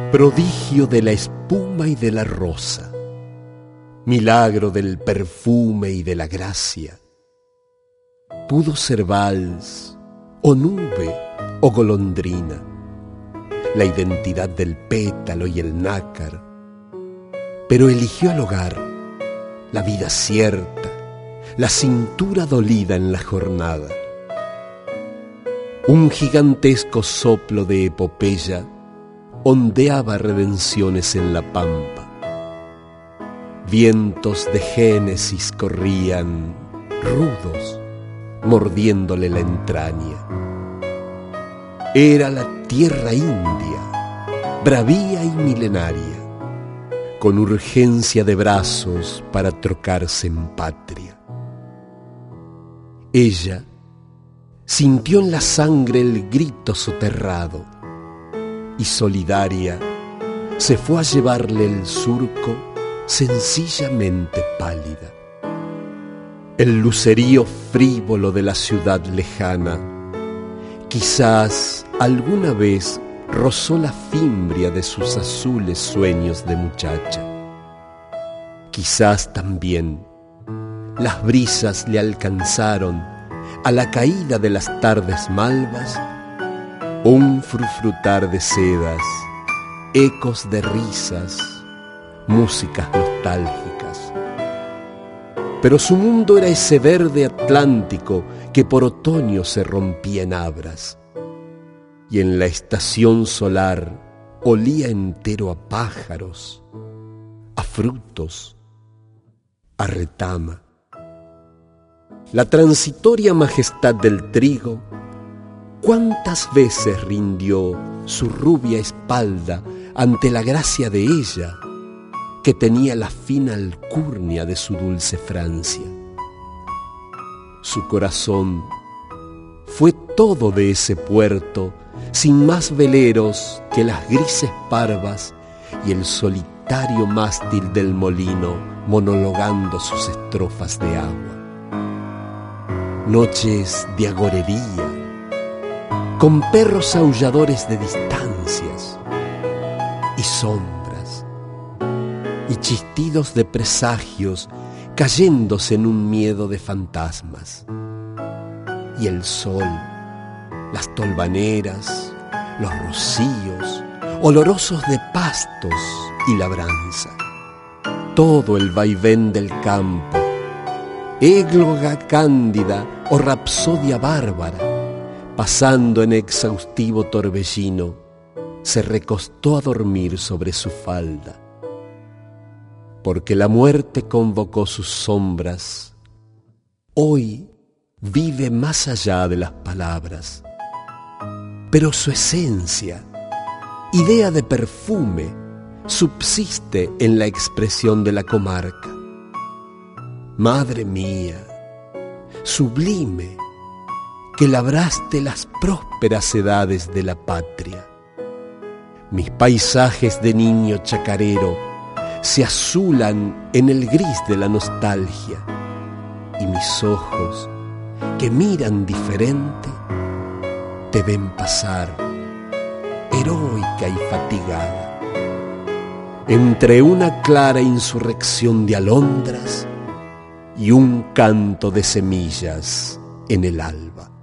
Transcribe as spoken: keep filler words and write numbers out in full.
Prodigio de la espuma y de la rosa, milagro del perfume y de la gracia, pudo ser vals o nube o golondrina, la identidad del pétalo y el nácar, pero eligió el hogar, la vida cierta, la cintura dolida en la jornada. Un gigantesco soplo de epopeya ondeaba redenciones en la pampa. Vientos de génesis corrían rudos, mordiéndole la entraña. Era la tierra india, bravía y milenaria, con urgencia de brazos para trocarse en patria. Ella sintió en la sangre el grito soterrado y solidaria se fue a llevarle el surco sencillamente pálida. El lucerío frívolo de la ciudad lejana quizás alguna vez rozó la fimbria de sus azules sueños de muchacha. Quizás también las brisas le alcanzaron a la caída de las tardes malvas un frufrutar de sedas, ecos de risas, músicas nostálgicas. Pero su mundo era ese verde atlántico que por otoño se rompía en abras, y en la estación solar olía entero a pájaros, a frutos, a retama. La transitoria majestad del trigo, ¿cuántas veces rindió su rubia espalda ante la gracia de ella, que tenía la fina alcurnia de su dulce Francia? Su corazón fue todo de ese puerto, sin más veleros que las grises parvas y el solitario mástil del molino monologando sus estrofas de agua. Noches de agorería, con perros aulladores de distancias y sombras, y chistidos de presagios cayéndose en un miedo de fantasmas. Y el sol, las tolvaneras, los rocíos, olorosos de pastos y labranza. Todo el vaivén del campo, égloga cándida o rapsodia bárbara, pasando en exhaustivo torbellino, se recostó a dormir sobre su falda. Porque la muerte convocó sus sombras, hoy vive más allá de las palabras, pero su esencia, idea de perfume, subsiste en la expresión de la comarca. Madre mía, sublime, que labraste las prósperas edades de la patria. Mis paisajes de niño chacarero se azulan en el gris de la nostalgia, y mis ojos, que miran diferente, te ven pasar, heroica y fatigada, entre una clara insurrección de alondras y un canto de semillas en el alba.